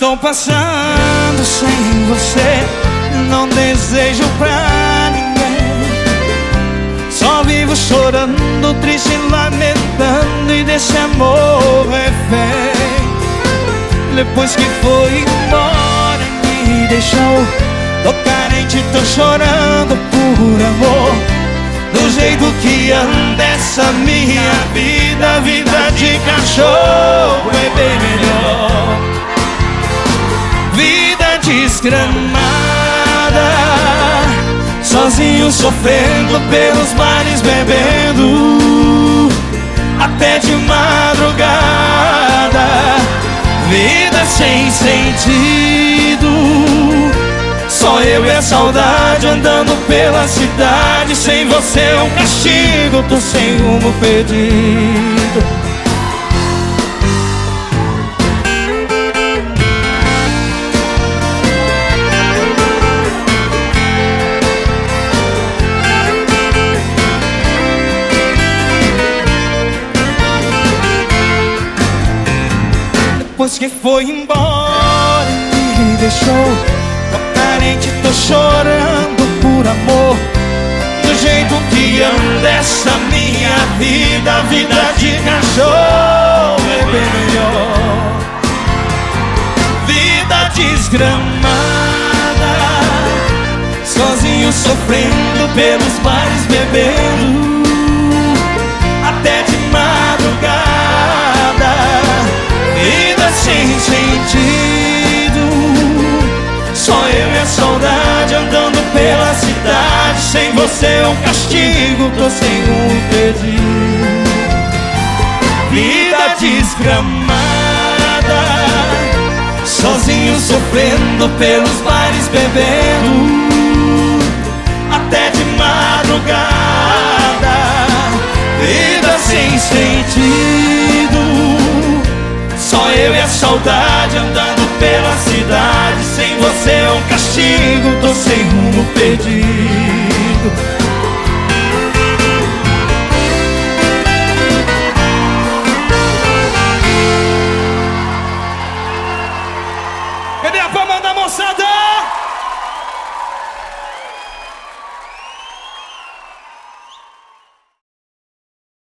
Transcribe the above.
Estou passando sem você, não desejo pra ninguém. Só vivo chorando, triste, lamentando e desse amor refém. Depois que foi embora e me deixou, tô carente, tô chorando por amor. Do jeito que anda essa minha vida, vida de cachorro é bem melhor. Vida desgramada, sozinho sofrendo pelos mares, bebendo até de madrugada. Vida sem sentido, só eu e a saudade andando pela cidade. Sem você é um castigo, tô sem rumo perdido. Depois que foi embora e me deixou, tô carente, tô chorando por amor. Do jeito que anda essa minha vida, vida de cachorro é bem melhor. Vida desgramada, sozinho sofrendo pelos bares, bebendo até de madrugada. Vida sem sentido, só eu e a saudade andando pela cidade. Sem você é um castigo, tô sem rumo perdido. Vida desgramada, sozinho sofrendo pelos bares, bebendo até de madrugada. Vida sem sentido, só eu e a saudade andando pela cidade. Sem você é um castigo, tô sem rumo perdido.